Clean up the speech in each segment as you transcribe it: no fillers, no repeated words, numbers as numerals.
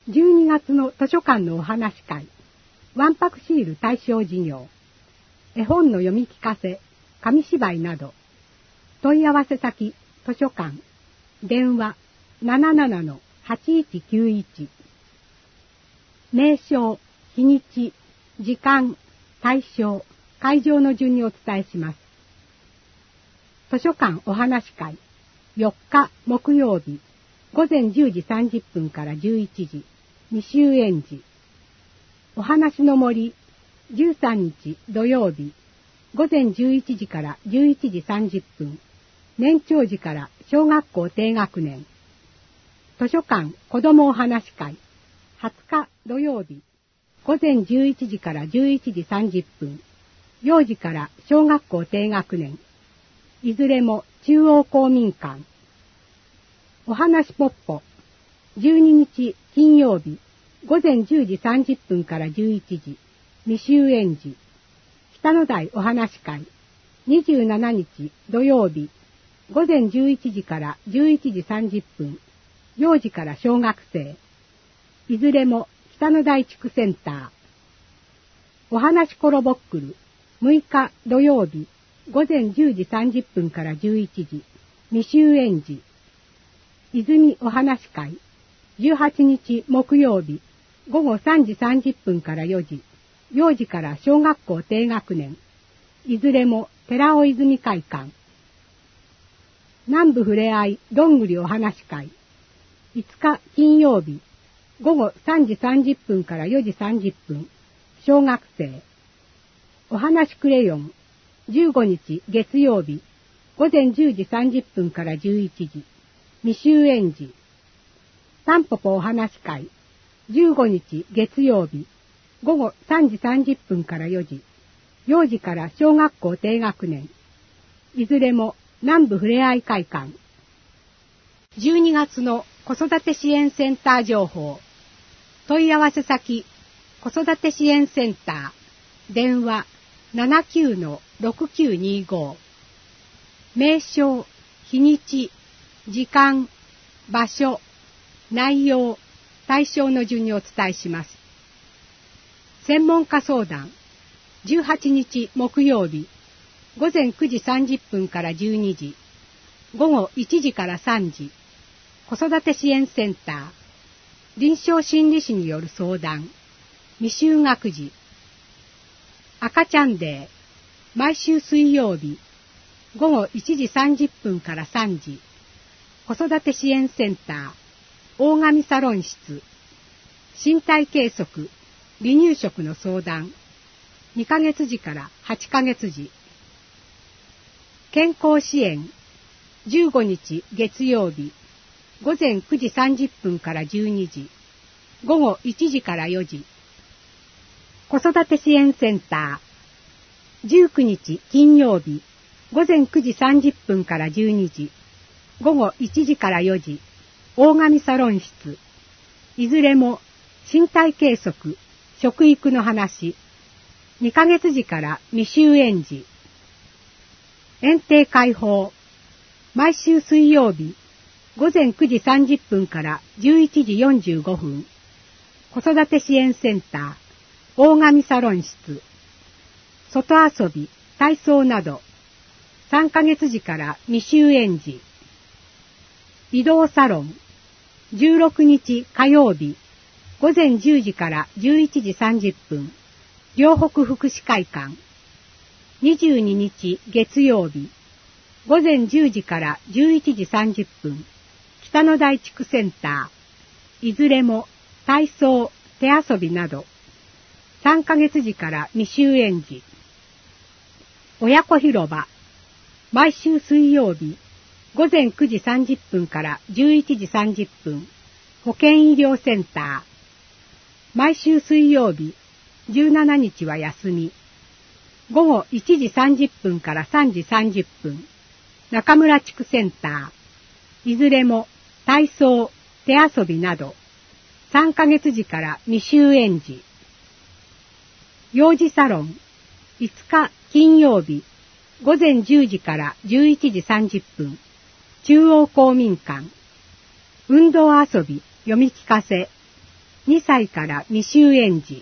12月の図書館のお話会、わんぱくシール対象事業、絵本の読み聞かせ、紙芝居など、問い合わせ先、図書館、電話 77-8191、名称、日にち、時間、対象、会場の順にお伝えします。図書館お話会、4日木曜日、午前10時30分から11時、未就園児。お話の森、13日土曜日、午前11時から11時30分、年長児から小学校低学年。図書館子どもお話会、20日土曜日、午前11時から11時30分、幼児から小学校低学年。いずれも中央公民館。お話ポッポ、12日金曜日、午前10時30分から11時、未就園児。北の台お話会、27日土曜日、午前11時から11時30分、幼児から小学生。いずれも北の台地区センター。お話コロボックル、6日土曜日、午前10時30分から11時、未就園児。泉お話会、18日木曜日、午後3時30分から4時、幼児から小学校低学年。いずれも寺尾泉会館。南部ふれあいどんぐりお話会、5日金曜日、午後3時30分から4時30分、小学生。お話クレヨン、15日月曜日、午前10時30分から11時、未就園児。タンポポお話会、15日月曜日、午後3時30分から4時、幼児から小学校低学年。いずれも南部ふれあい会館。12月の子育て支援センター情報。問い合わせ先、子育て支援センター、電話 79-6925。名称、日にち、時間、場所、内容、対象の順にお伝えします。専門家相談、18日木曜日、午前9時30分から12時、午後1時から3時、子育て支援センター、臨床心理士による相談、未就学児。赤ちゃんデー、毎週水曜日、午後1時30分から3時、子育て支援センター、大神サロン室。身体計測、離乳食の相談、2ヶ月時から8ヶ月時。健康支援、15日月曜日、午前9時30分から12時、午後1時から4時。子育て支援センター、19日金曜日、午前9時30分から12時、午後1時から4時、大神サロン室。いずれも身体計測、食育の話、2ヶ月時から未就園児。園庭開放、毎週水曜日、午前9時30分から11時45分、子育て支援センター、大神サロン室。外遊び、体操など、3ヶ月時から未就園児。移動サロン、16日火曜日、午前10時から11時30分、両北福祉会館。22日月曜日、午前10時から11時30分、北の台地区センター。いずれも体操、手遊びなど、3ヶ月時から未就園児。親子広場、毎週水曜日、午前9時30分から11時30分、保健医療センター。毎週水曜日、17日は休み。午後1時30分から3時30分、中村地区センター。いずれも体操、手遊びなど、3ヶ月時から未就園児。幼児サロン、5日金曜日、午前10時から11時30分、中央公民館。運動遊び、読み聞かせ。 2歳から未就園児。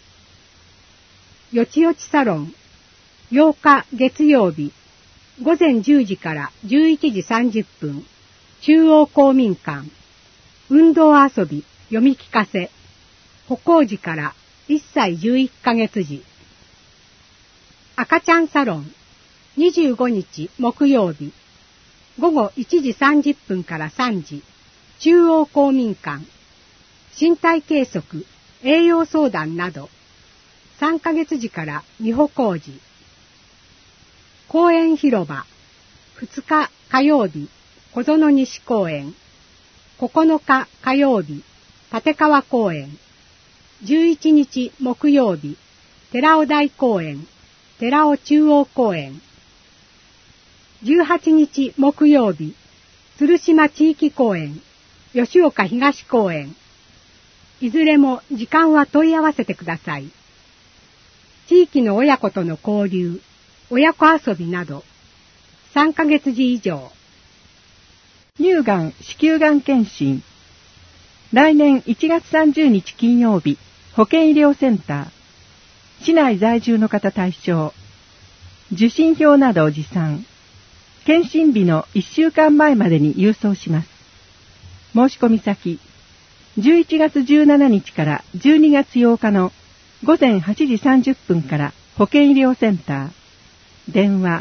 よちよちサロン、8日月曜日、午前10時から11時30分、中央公民館、運動遊び、読み聞かせ、歩行時から1歳11ヶ月時。赤ちゃんサロン、25日木曜日、午後1時30分から3時、中央公民館、身体計測、栄養相談など、3ヶ月時から未歩行時。公園広場、2日火曜日、小園西公園、9日火曜日、立川公園、11日木曜日、寺尾台公園、寺尾中央公園、18日木曜日、鶴島地域公園、吉岡東公園。いずれも時間は問い合わせてください。地域の親子との交流、親子遊びなど、3ヶ月時以上。 乳がん・子宮がん検診。来年1月30日金曜日、保健医療センター。市内在住の方対象。受診票などを持参。検診日の1週間前までに郵送します。申し込み先、11月17日から12月8日の午前8時30分から保健医療センター。電話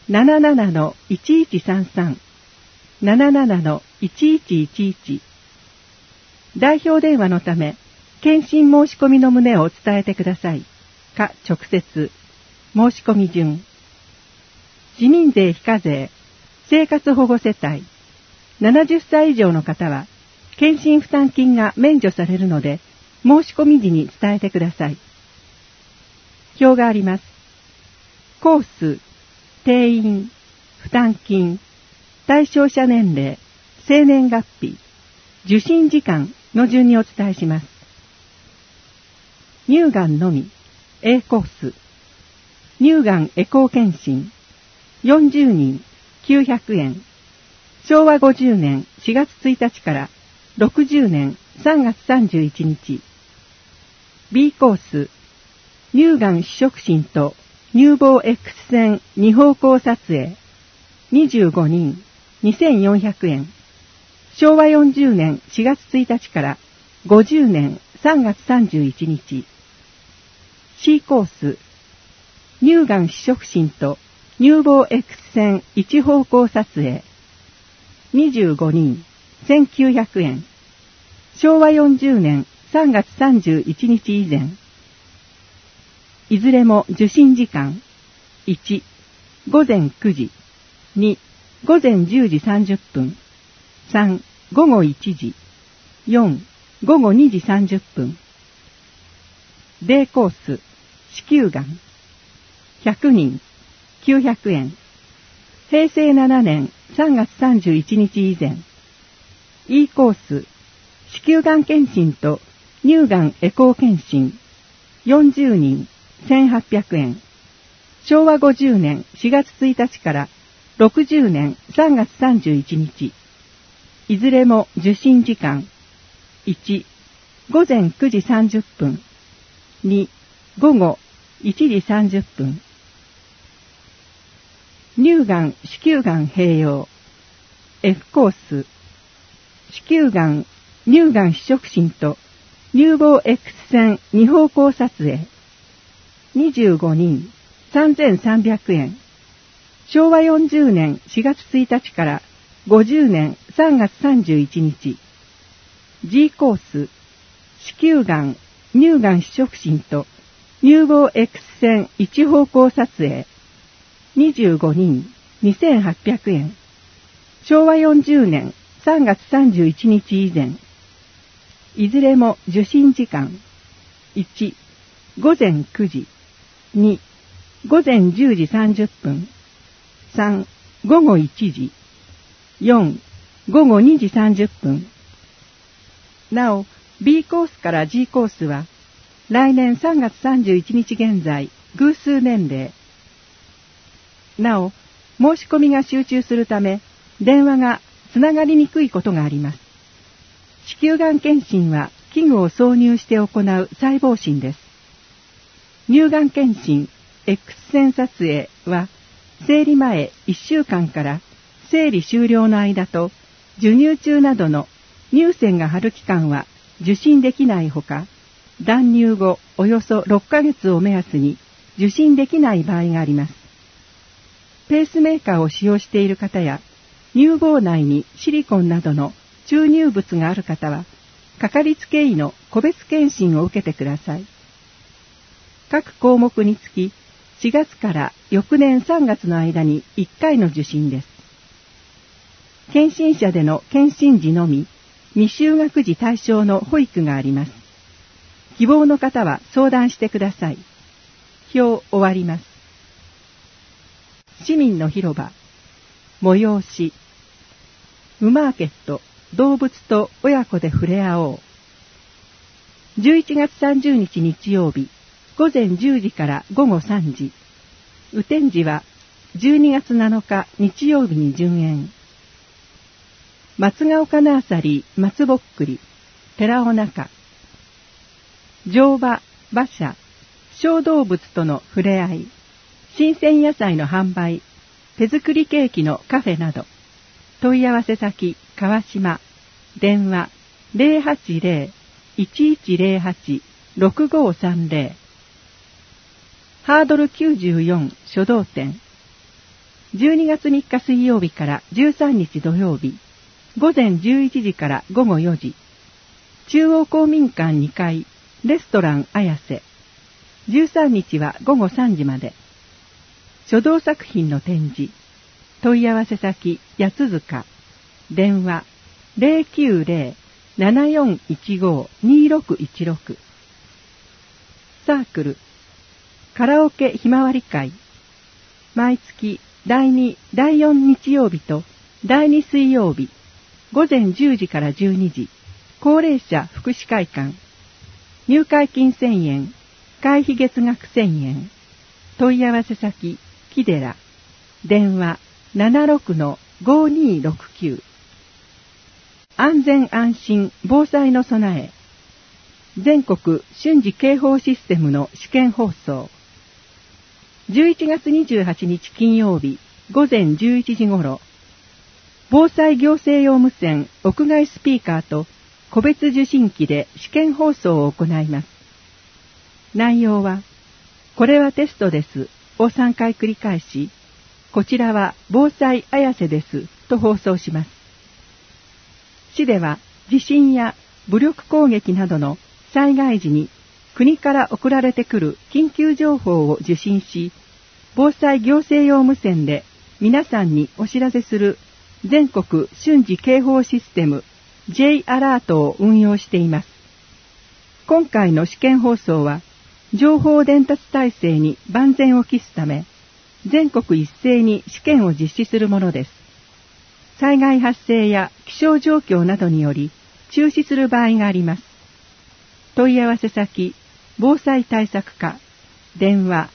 77-1133 77-1111。代表電話のため、検診申し込みの旨を伝えてください。か直接。申し込み順。市民税非課税、生活保護世帯、70歳以上の方は、検診負担金が免除されるので、申し込み時に伝えてください。表があります。コース、定員、負担金、対象者年齢、生年月日、受診時間の順にお伝えします。乳がんのみ、A コース、乳がんエコー検診、40人、900円。昭和50年4月1日から60年3月31日。B コース、乳がん試食診と乳房 X 線2方向撮影。25人、2400円。昭和40年4月1日から50年3月31日。C コース、乳がん試食診と乳房 X 線一方向撮影。25人、1900円。昭和40年3月31日以前。いずれも受診時間。1、午前9時。2、午前10時30分。3、午後1時。4、午後2時30分。D コース、子宮がん。100人。900円。平成7年3月31日以前。E コース、子宮がん検診と乳がんエコー検診。40人、1800円。昭和50年4月1日から60年3月31日。いずれも受診時間。1、午前9時30分。2、午後1時30分。乳がん・子宮がん併用。F コース。子宮がん、乳がん試食診と乳房 X 線2方向撮影。25人、3300円。昭和40年4月1日から50年3月31日。G コース。子宮がん、乳がん試食診と乳房 X 線一方向撮影。25人、2800円。昭和40年3月31日以前。いずれも受診時間。1、午前9時。2、午前10時30分。3、午後1時。4、午後2時30分。なお、B コースから G コースは、来年3月31日現在、偶数年齢。なお、申し込みが集中するため、電話がつながりにくいことがあります。子宮がん検診は器具を挿入して行う細胞診です。乳がん検診 X 線撮影は生理前1週間から生理終了の間と授乳中などの乳腺が張る期間は受診できないほか、断乳後およそ6ヶ月を目安に受診できない場合があります。ペースメーカーを使用している方や乳房内にシリコンなどの注入物がある方は、かかりつけ医の個別検診を受けてください。各項目につき4月から翌年3月の間に1回の受診です。検診者での検診時のみ、未就学児対象の保育があります。希望の方は相談してください。表終わります。市民の広場、催し、無マーケット、動物と親子で触れ合おう。11月30日日曜日、午前10時から午後3時。雨天時は12月7日日曜日に順延。松ヶ丘ナーサリー松ぼっくり、寺尾中。乗馬、馬車、小動物との触れ合い、新鮮野菜の販売、手作りケーキのカフェなど。問い合わせ先、川島、電話 080-1108-6530。ハードル94書道展。12月3日水曜日から13日土曜日、午前11時から午後4時。中央公民館2階、レストラン綾瀬。13日は午後3時まで。書道作品の展示。問い合わせ先、八塚。電話090-7415-2616。サークルカラオケひまわり会。毎月第2、第4日曜日と第2水曜日、午前10時から12時、高齢者福祉会館。入会金1000円、会費月額1000円。問い合わせ先、木寺。電話76-5269。安全安心防災の備え。全国瞬時警報システムの試験放送。11月28日金曜日午前11時頃、防災行政用無線屋外スピーカーと個別受信機で試験放送を行います。内容は、これはテストですを3回繰り返し、こちらは防災綾瀬ですと放送します。市では地震や武力攻撃などの災害時に国から送られてくる緊急情報を受信し、防災行政用無線で皆さんにお知らせする全国瞬時警報システム J アラートを運用しています。今回の試験放送は情報伝達体制に万全を期すため、全国一斉に試験を実施するものです。災害発生や気象状況などにより中止する場合があります。問い合わせ先、防災対策課、電話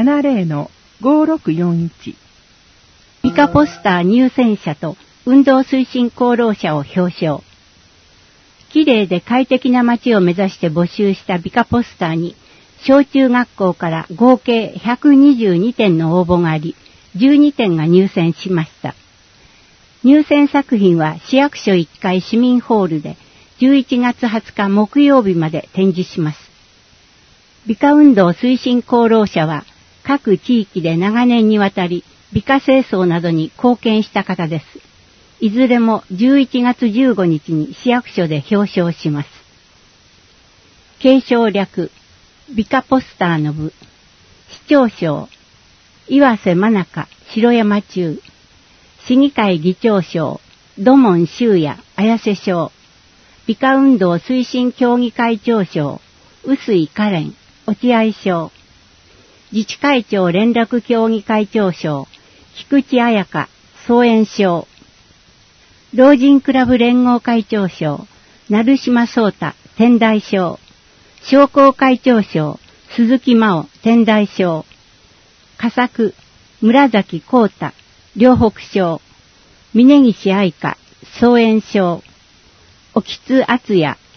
70-5641。 理科ポスター入選者と運動推進功労者を表彰。きれいで快適な街を目指して募集した美化ポスターに、小中学校から合計122点の応募があり、12点が入選しました。入選作品は市役所1階市民ホールで11月20日木曜日まで展示します。美化運動推進功労者は各地域で長年にわたり美化清掃などに貢献した方です。いずれも11月15日に市役所で表彰します。継承略美化ポスターの部、市長賞、岩瀬真中、城山中、市議会議長賞、土門修也、綾瀬賞、美化運動推進協議会長賞、臼井カレン、落合賞、自治会長連絡協議会長賞、菊池彩香、総園賞、老人クラブ連合会長賞、成島壮太、天台賞、商工会長賞、鈴木真央、天台賞、佳作、村崎幸太、両北賞、峯岸愛香、総園賞、沖津敦也、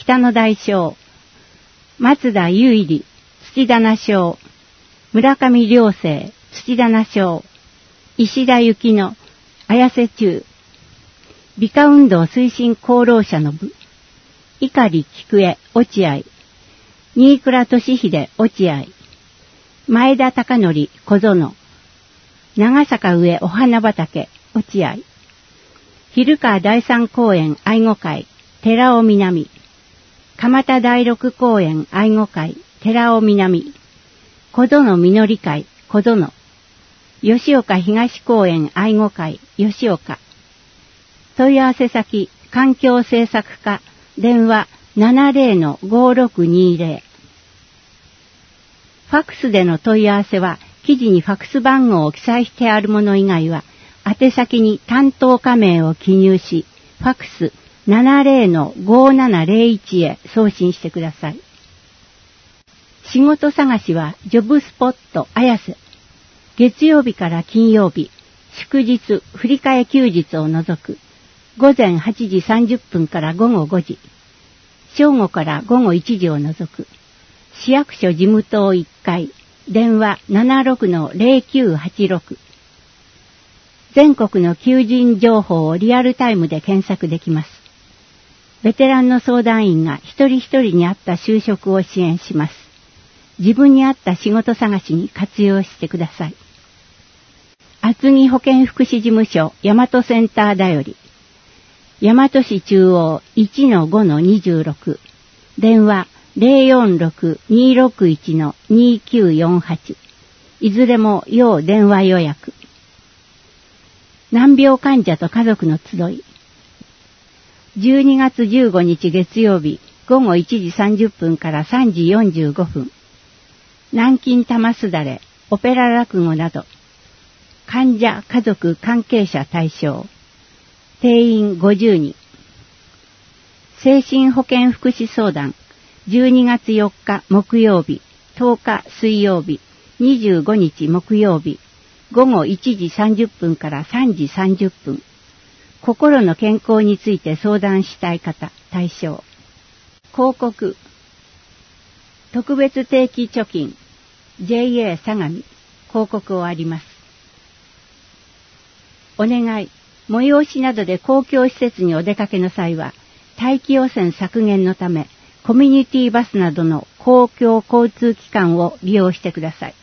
北野大将、松田優里、土棚将、村上良生、土棚将、石田幸乃、綾瀬中、美化運動推進功労者の部、碇菊江、落合、新倉俊秀、落合、前田貴則、小園、長坂上お花畑、落合、昼川第三公園愛護会、寺尾南、蒲田第六公園愛護会、寺尾南、小園みのり会、小園、吉岡東公園愛護会、吉岡、問い合わせ先、環境政策課、電話 70-5620。ファックスでの問い合わせは、記事にファックス番号を記載してあるもの以外は、宛先に担当課名を記入し、ファックス 70-5701 へ送信してください。仕事探しは、ジョブスポット綾瀬。月曜日から金曜日、祝日、振り替え休日を除く、午前8時30分から午後5時、正午から午後1時を除く、市役所事務棟1階、電話 76-0986。全国の求人情報をリアルタイムで検索できます。ベテランの相談員が一人一人に合った就職を支援します。自分に合った仕事探しに活用してください。厚木保健福祉事務所大和センターだより、大和市中央 1-5-26、電話 046-261-2948、いずれも要電話予約。難病患者と家族の集い。12月15日月曜日午後1時30分から3時45分。南京玉すだれ、オペラ落語など、患者、家族、関係者対象。定員50人。精神保健福祉相談。12月4日木曜日、10日水曜日、25日木曜日、午後1時30分から3時30分。心の健康について相談したい方、対象。広告。特別定期貯金 JA 相模広告をあります。お願い。催しなどで公共施設にお出かけの際は、大気汚染削減のため、コミュニティバスなどの公共交通機関を利用してください。